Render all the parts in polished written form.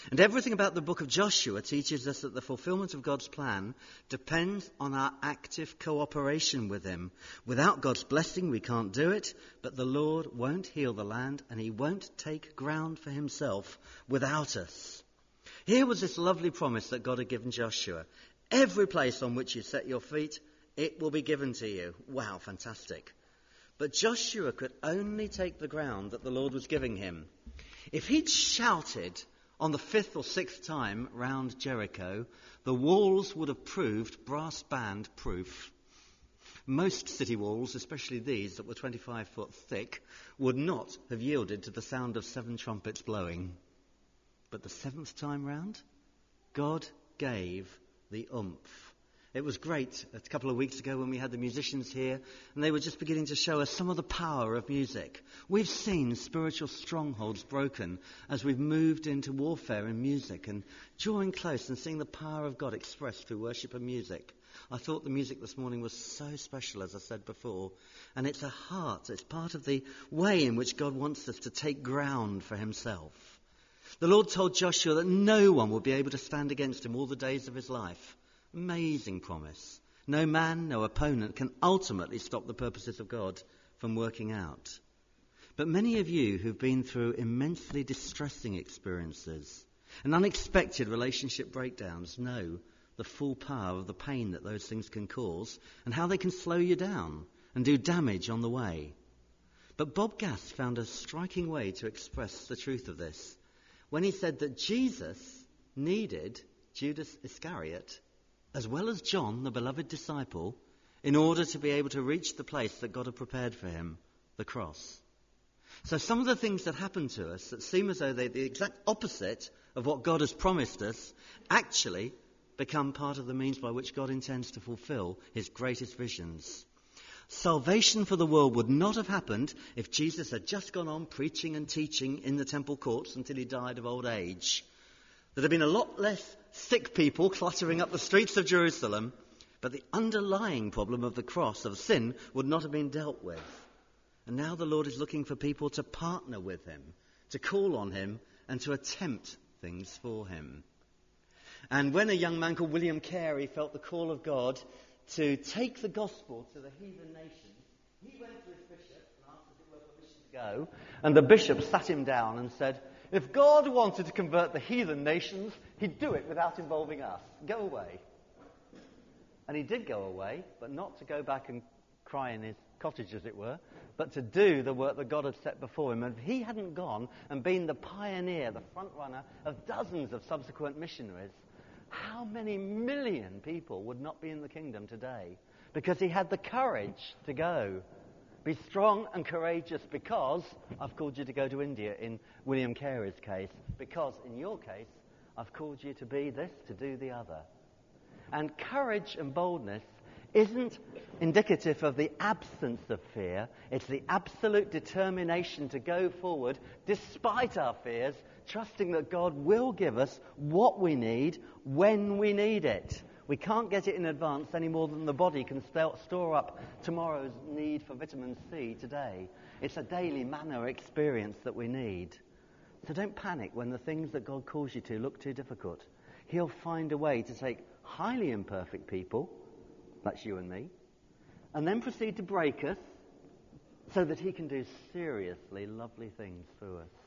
And everything about the book of Joshua teaches us that the fulfillment of God's plan depends on our active cooperation with him. Without God's blessing, we can't do it, but the Lord won't heal the land and he won't take ground for himself without us. Here was this lovely promise that God had given Joshua. Every place on which you set your feet, it will be given to you. Wow, fantastic. But Joshua could only take the ground that the Lord was giving him. If he'd shouted on the 5th or 6th time round Jericho, the walls would have proved brass band proof. Most city walls, especially these that were 25 foot thick, would not have yielded to the sound of 7 trumpets blowing. But the 7th time round, God gave the oomph. It was great a couple of weeks ago when we had the musicians here, and they were just beginning to show us some of the power of music. We've seen spiritual strongholds broken as we've moved into warfare in music and drawing close and seeing the power of God expressed through worship and music. I thought the music this morning was so special, as I said before, and it's a heart. It's part of the way in which God wants us to take ground for himself. The Lord told Joshua that no one would be able to stand against him all the days of his life. Amazing promise. No man, no opponent can ultimately stop the purposes of God from working out. But many of you who've been through immensely distressing experiences and unexpected relationship breakdowns know the full power of the pain that those things can cause and how they can slow you down and do damage on the way. But Bob Gass found a striking way to express the truth of this when he said that Jesus needed Judas Iscariot as well as John, the beloved disciple, in order to be able to reach the place that God had prepared for him, the cross. So some of the things that happen to us that seem as though they're the exact opposite of what God has promised us actually become part of the means by which God intends to fulfill his greatest visions. Salvation for the world would not have happened if Jesus had just gone on preaching and teaching in the temple courts until he died of old age. There'd have been a lot less sick people cluttering up the streets of Jerusalem, but the underlying problem of the cross, of sin, would not have been dealt with. And now the Lord is looking for people to partner with him, to call on him, and to attempt things for him. And when a young man called William Carey felt the call of God to take the gospel to the heathen nations, he went to his bishop and asked if it were permission to go, and the bishop sat him down and said, if God wanted to convert the heathen nations, he'd do it without involving us. Go away. And he did go away, but not to go back and cry in his cottage, as it were, but to do the work that God had set before him. And if he hadn't gone and been the pioneer, the front runner of dozens of subsequent missionaries, how many million people would not be in the kingdom today? Because he had the courage to go. Be strong and courageous because I've called you to go to India in William Carey's case. Because in your case, I've called you to be this, to do the other. And courage and boldness isn't indicative of the absence of fear. It's the absolute determination to go forward despite our fears, trusting that God will give us what we need when we need it. We can't get it in advance any more than the body can store up tomorrow's need for vitamin C today. It's a daily manna experience that we need. So don't panic when the things that God calls you to look too difficult. He'll find a way to take highly imperfect people, that's you and me, and then proceed to break us so that he can do seriously lovely things through us.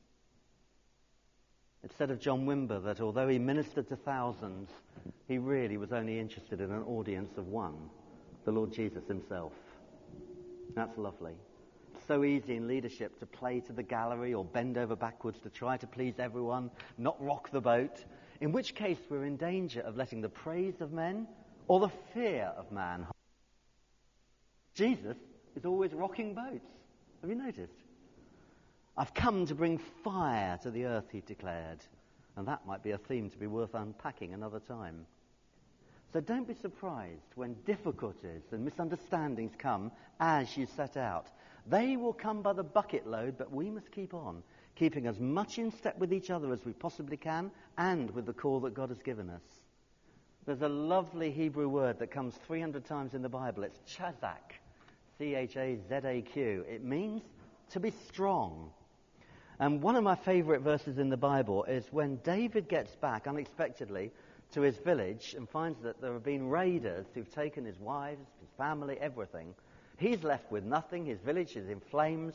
It's said of John Wimber that although he ministered to thousands, he really was only interested in an audience of one, the Lord Jesus himself. That's lovely. It's so easy in leadership to play to the gallery or bend over backwards to try to please everyone, not rock the boat, in which case we're in danger of letting the praise of men or the fear of man. Jesus is always rocking boats. Have you noticed? I've come to bring fire to the earth, he declared. And that might be a theme to be worth unpacking another time. So don't be surprised when difficulties and misunderstandings come as you set out. They will come by the bucket load, but we must keep on, keeping as much in step with each other as we possibly can and with the call that God has given us. There's a lovely Hebrew word that comes 300 times in the Bible. It's chazak, C-H-A-Z-A-Q. It means to be strong. And one of my favourite verses in the Bible is when David gets back unexpectedly to his village and finds that there have been raiders who've taken his wives, his family, everything. He's left with nothing. His village is in flames.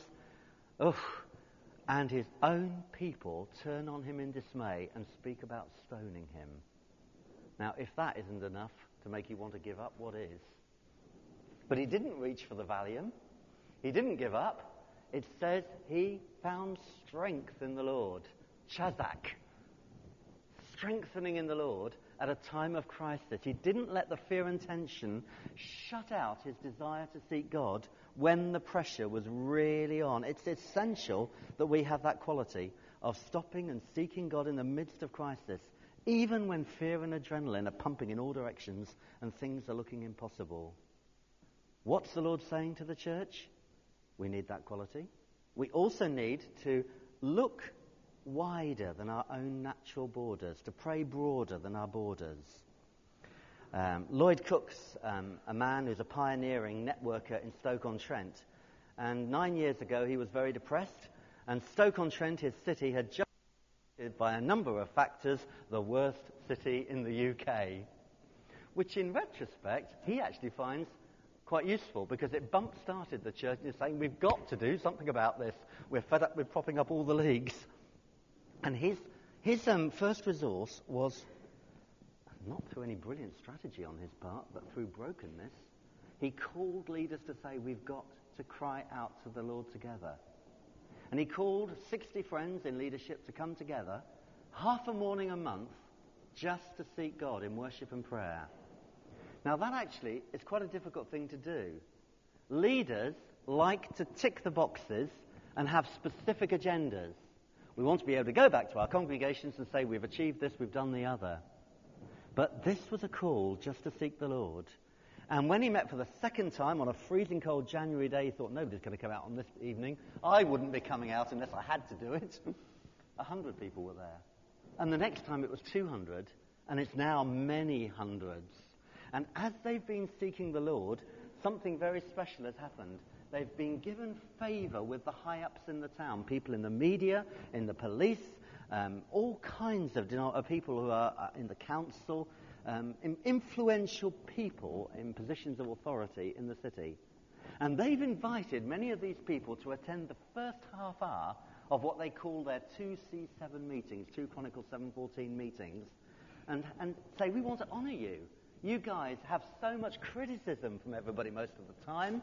And his own people turn on him in dismay and speak about stoning him. Now, if that isn't enough to make you want to give up, what is? But he didn't reach for the Valium. He didn't give up. It says he found strength in the Lord. Chazak. Strengthening in the Lord at a time of crisis. He didn't let the fear and tension shut out his desire to seek God when the pressure was really on. It's essential that we have that quality of stopping and seeking God in the midst of crisis, even when fear and adrenaline are pumping in all directions and things are looking impossible. What's the Lord saying to the church? We need that quality. We also need to look wider than our own natural borders, to pray broader than our borders. Lloyd Cook's a man who's a pioneering networker in Stoke-on-Trent. And 9 years ago, he was very depressed. And Stoke-on-Trent, his city, had just been, by a number of factors, the worst city in the UK. Which, in retrospect, he actually finds quite useful, because it bump-started the church in saying, we've got to do something about this. We're fed up with propping up all the leagues. And his first resource was, not through any brilliant strategy on his part, but through brokenness, he called leaders to say, we've got to cry out to the Lord together. And he called 60 friends in leadership to come together, half a morning a month, just to seek God in worship and prayer. Now that actually is quite a difficult thing to do. Leaders like to tick the boxes and have specific agendas. We want to be able to go back to our congregations and say, we've achieved this, we've done the other. But this was a call just to seek the Lord. And when he met for the second time on a freezing cold January day, he thought, nobody's going to come out on this evening. I wouldn't be coming out unless I had to do it. 100 people were there. And the next time it was 200, and it's now many hundreds. And as they've been seeking the Lord, something very special has happened. They've been given favour with the high-ups in the town, people in the media, in the police, all kinds of people who are in the council, influential people in positions of authority in the city. And they've invited many of these people to attend the first half hour of what they call their 2C7 meetings, 2 Chronicles 7:14 meetings, and say, we want to honour you. You guys have so much criticism from everybody most of the time,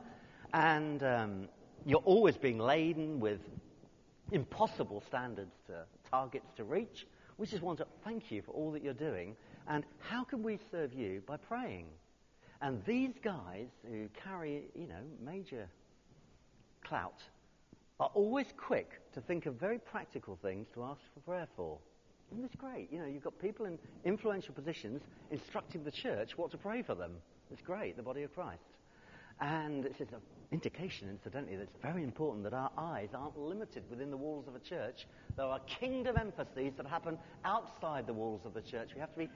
and you're always being laden with impossible standards targets to reach. We just want to thank you for all that you're doing, and how can we serve you? By praying. And these guys who carry, major clout are always quick to think of very practical things to ask for prayer for. Isn't this great? You've got people in influential positions instructing the church what to pray for them. It's great, the body of Christ. And it's an indication, incidentally, that it's very important that our eyes aren't limited within the walls of a church. There are kingdom emphases that happen outside the walls of the church. We have to be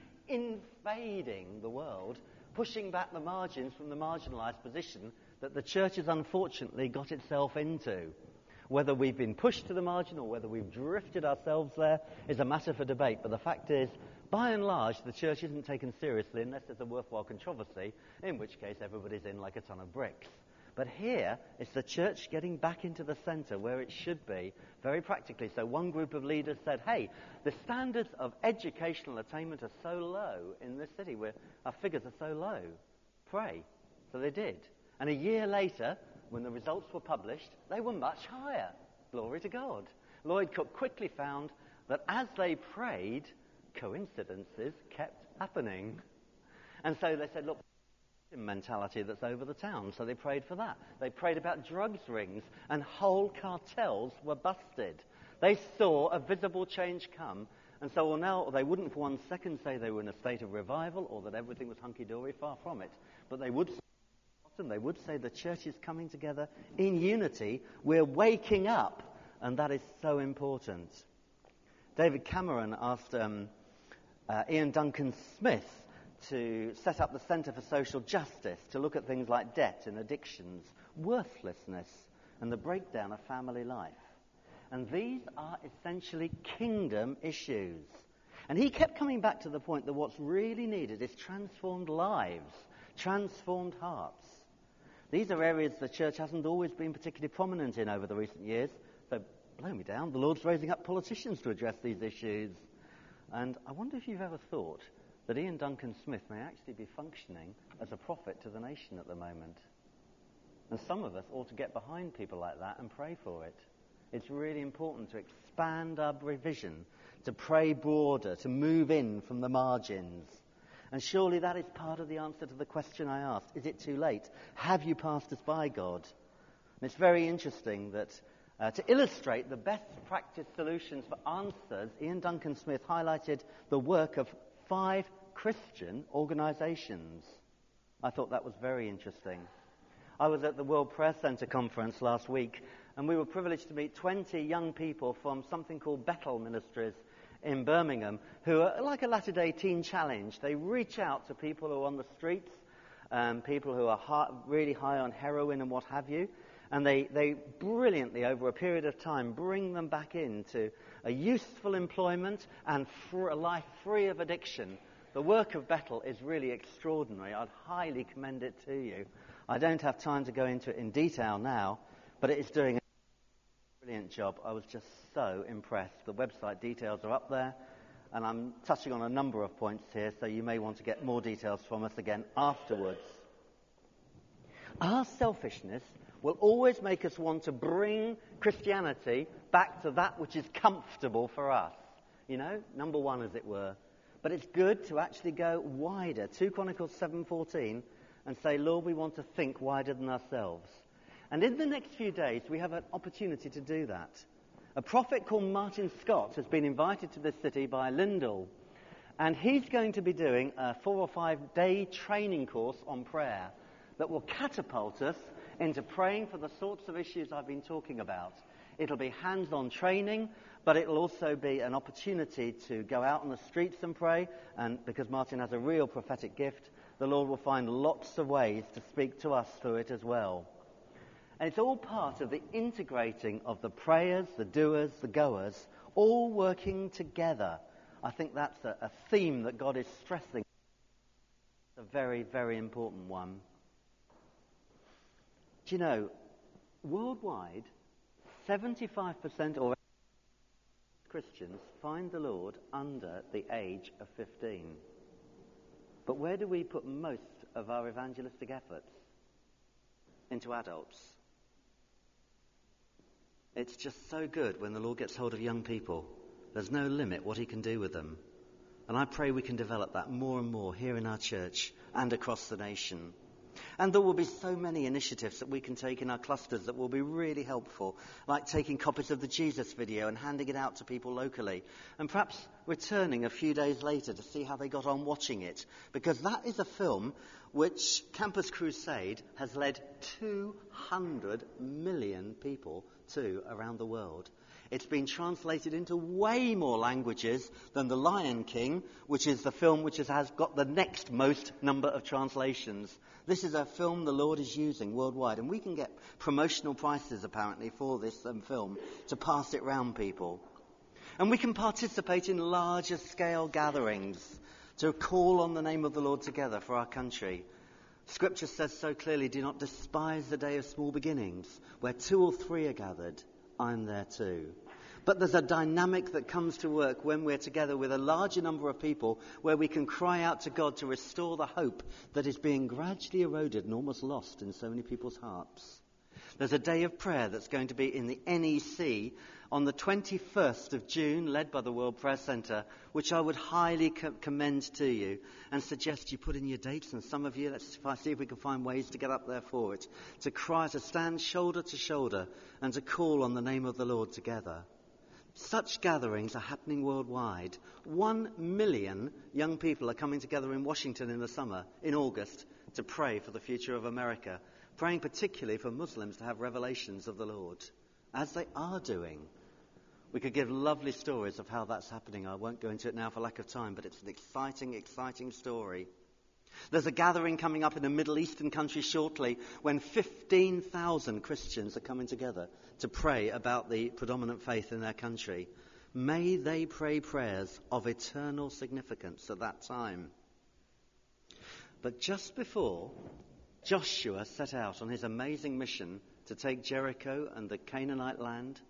invading the world, pushing back the margins from the marginalised position that the church has unfortunately got itself into. Whether we've been pushed to the margin or whether we've drifted ourselves there is a matter for debate. But the fact is, by and large, the church isn't taken seriously unless there's a worthwhile controversy, in which case everybody's in like a ton of bricks. But here, it's the church getting back into the centre where it should be, very practically. So one group of leaders said, hey, the standards of educational attainment are so low in this city, where our figures are so low. Pray. So they did. And a year later, when the results were published, they were much higher. Glory to God. Lloyd Cook quickly found that as they prayed, coincidences kept happening. And so they said, look, mentality that's over the town. So they prayed for that. They prayed about drugs rings, and whole cartels were busted. They saw a visible change come. And so now they wouldn't for one second say they were in a state of revival or that everything was hunky-dory, far from it. But they would say the church is coming together in unity. We're waking up, and that is so important. David Cameron asked Ian Duncan Smith to set up the Centre for Social Justice to look at things like debt and addictions, worthlessness, and the breakdown of family life. And these are essentially kingdom issues. And he kept coming back to the point that what's really needed is transformed lives, transformed hearts. These are areas the church hasn't always been particularly prominent in over the recent years. So, blow me down, the Lord's raising up politicians to address these issues. And I wonder if you've ever thought that Ian Duncan Smith may actually be functioning as a prophet to the nation at the moment. And some of us ought to get behind people like that and pray for it. It's really important to expand our vision, to pray broader, to move in from the margins. And surely that is part of the answer to the question I asked. Is it too late? Have you passed us by, God? And it's very interesting that to illustrate the best practice solutions for answers, Ian Duncan Smith highlighted the work of 5 Christian organisations. I thought that was very interesting. I was at the World Prayer Centre conference last week, and we were privileged to meet 20 young people from something called Bethel Ministries in Birmingham, who are like a Latter-day Teen Challenge. They reach out to people who are on the streets, people who are really high on heroin and what have you, and they brilliantly, over a period of time, bring them back into a useful employment and a life free of addiction. The work of Bethel is really extraordinary. I'd highly commend it to you. I don't have time to go into it in detail now, but it is doing a brilliant job. I was just so impressed. The website details are up there, and I'm touching on a number of points here, so you may want to get more details from us again afterwards. Our selfishness will always make us want to bring Christianity back to that which is comfortable for us. You know, number one, as it were. But it's good to actually go wider. 2 Chronicles 7:14, and say, Lord, we want to think wider than ourselves. And in the next few days, we have an opportunity to do that. A prophet called Martin Scott has been invited to this city by Lyndall, and he's going to be doing a 4 or 5 day training course on prayer that will catapult us into praying for the sorts of issues I've been talking about. It'll be hands-on training, but it'll also be an opportunity to go out on the streets and pray, and because Martin has a real prophetic gift, the Lord will find lots of ways to speak to us through it as well. And it's all part of the integrating of the prayers, the doers, the goers, all working together. I think that's a theme that God is stressing. It's a very, very important one. Do you know, worldwide, 75% or Christians find the Lord under the age of 15. But where do we put most of our evangelistic efforts? Into adults. It's just so good when the Lord gets hold of young people. There's no limit what he can do with them. And I pray we can develop that more and more here in our church and across the nation. And there will be so many initiatives that we can take in our clusters that will be really helpful, like taking copies of the Jesus video and handing it out to people locally, and perhaps returning a few days later to see how they got on watching it, because that is a film which Campus Crusade has led 200 million people to around the world. It's been translated into way more languages than The Lion King, which is the film which has got the next most number of translations. This is a film the Lord is using worldwide, and we can get promotional prices, apparently, for this film to pass it round people. And we can participate in larger scale gatherings to call on the name of the Lord together for our country. Scripture says so clearly, do not despise the day of small beginnings. Where 2 or 3 are gathered, I'm there too. But there's a dynamic that comes to work when we're together with a larger number of people, where we can cry out to God to restore the hope that is being gradually eroded and almost lost in so many people's hearts. There's a day of prayer that's going to be in the NEC on the 21st of June, led by the World Prayer Centre, which I would highly commend to you and suggest you put in your dates. And some of you, let's see if we can find ways to get up there for it, to cry, to stand shoulder to shoulder and to call on the name of the Lord together. Such gatherings are happening worldwide. 1 million young people are coming together in Washington in the summer, in August, to pray for the future of America, praying particularly for Muslims to have revelations of the Lord, as they are doing. We could give lovely stories of how that's happening. I won't go into it now for lack of time, but it's an exciting, exciting story. There's a gathering coming up in a Middle Eastern country shortly when 15,000 Christians are coming together to pray about the predominant faith in their country. May they pray prayers of eternal significance at that time. But just before Joshua set out on his amazing mission to take Jericho and the Canaanite land,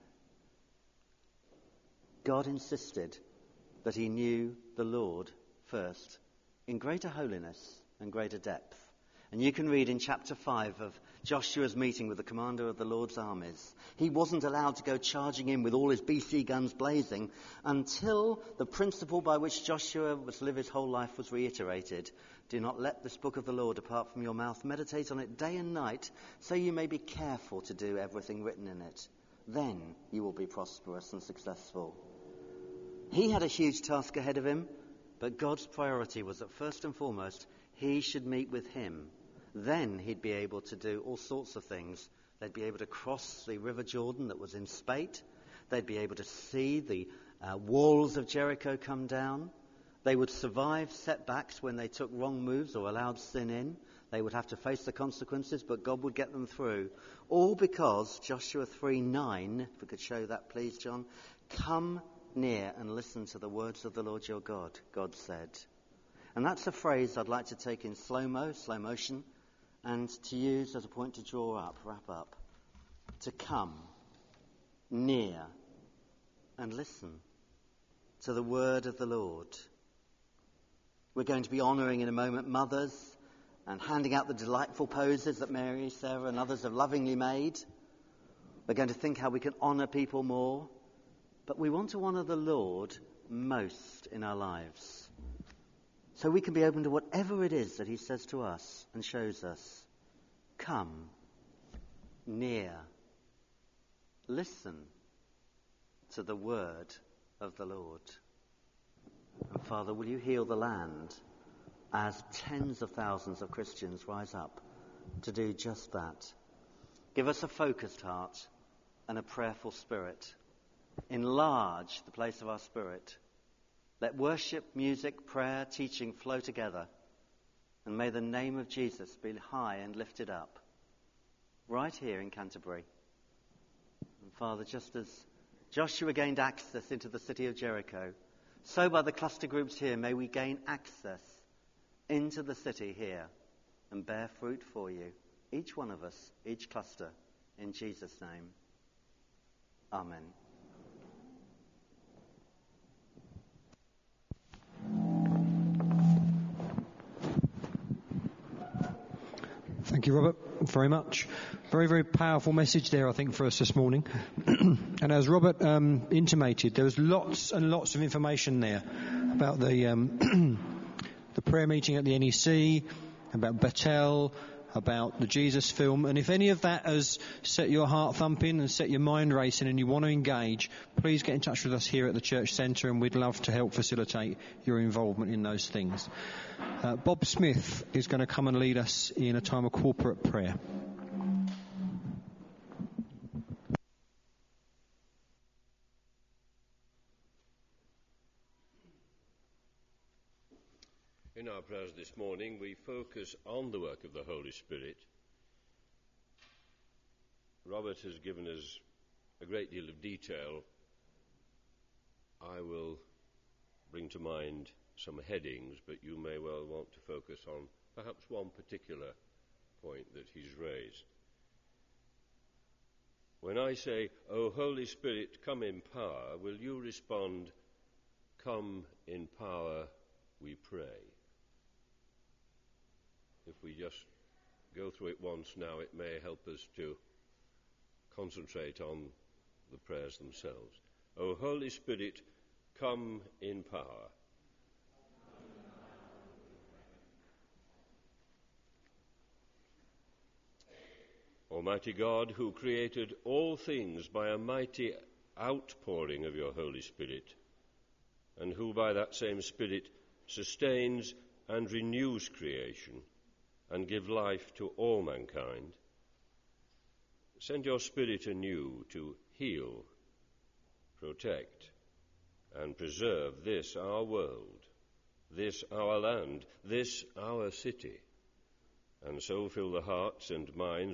God insisted that he knew the Lord first in greater holiness and greater depth. And you can read in chapter 5 of Joshua's meeting with the commander of the Lord's armies. He wasn't allowed to go charging in with all his BC guns blazing until the principle by which Joshua was to live his whole life was reiterated. Do not let this book of the law depart from your mouth. Meditate on it day and night, so you may be careful to do everything written in it. Then you will be prosperous and successful. He had a huge task ahead of him, but God's priority was that first and foremost, he should meet with him. Then he'd be able to do all sorts of things. They'd be able to cross the River Jordan that was in spate. They'd be able to see the walls of Jericho come down. They would survive setbacks when they took wrong moves or allowed sin in. They would have to face the consequences, but God would get them through. All because Joshua 3:9, if we could show that please, John, come near and listen to the words of the Lord your God, God said. And that's a phrase I'd like to take in slow motion, and to use as a point to wrap up. To come near and listen to the word of the Lord. We're going to be honouring in a moment mothers and handing out the delightful poses that Mary, Sarah and others have lovingly made. We're going to think how we can honour people more. But we want to honour the Lord most in our lives. So we can be open to whatever it is that he says to us and shows us. Come near. Listen to the word of the Lord. And Father, will you heal the land as tens of thousands of Christians rise up to do just that? Give us a focused heart and a prayerful spirit. Enlarge the place of our spirit. Let worship, music, prayer, teaching flow together. And may the name of Jesus be high and lifted up right here in Canterbury. And Father, just as Joshua gained access into the city of Jericho, so by the cluster groups here, may we gain access into the city here and bear fruit for you. Each one of us, each cluster, in Jesus' name. Amen. Thank you, Robert, very much. Very, very powerful message there, I think, for us this morning. And as Robert intimated, there was lots and lots of information there about the the prayer meeting at the NEC, about Bethel, about the Jesus film. And if any of that has set your heart thumping and set your mind racing and you want to engage, please get in touch with us here at the Church Centre, and we'd love to help facilitate your involvement in those things. Bob Smith is going to come and lead us in a time of corporate prayer. In our prayers this morning, we focus on the work of the Holy Spirit. Robert has given us a great deal of detail. I will bring to mind some headings, but you may well want to focus on perhaps one particular point that he's raised. When I say, "O Holy Spirit, come in power," will you respond, "Come in power, we pray"? If we just go through it once now, it may help us to concentrate on the prayers themselves. O Holy Spirit, come in power. Almighty God, who created all things by a mighty outpouring of your Holy Spirit, and who by that same Spirit sustains and renews creation, and give life to all mankind, send your Spirit anew to heal, protect, and preserve this our world, this our land, this our city, and so fill the hearts and minds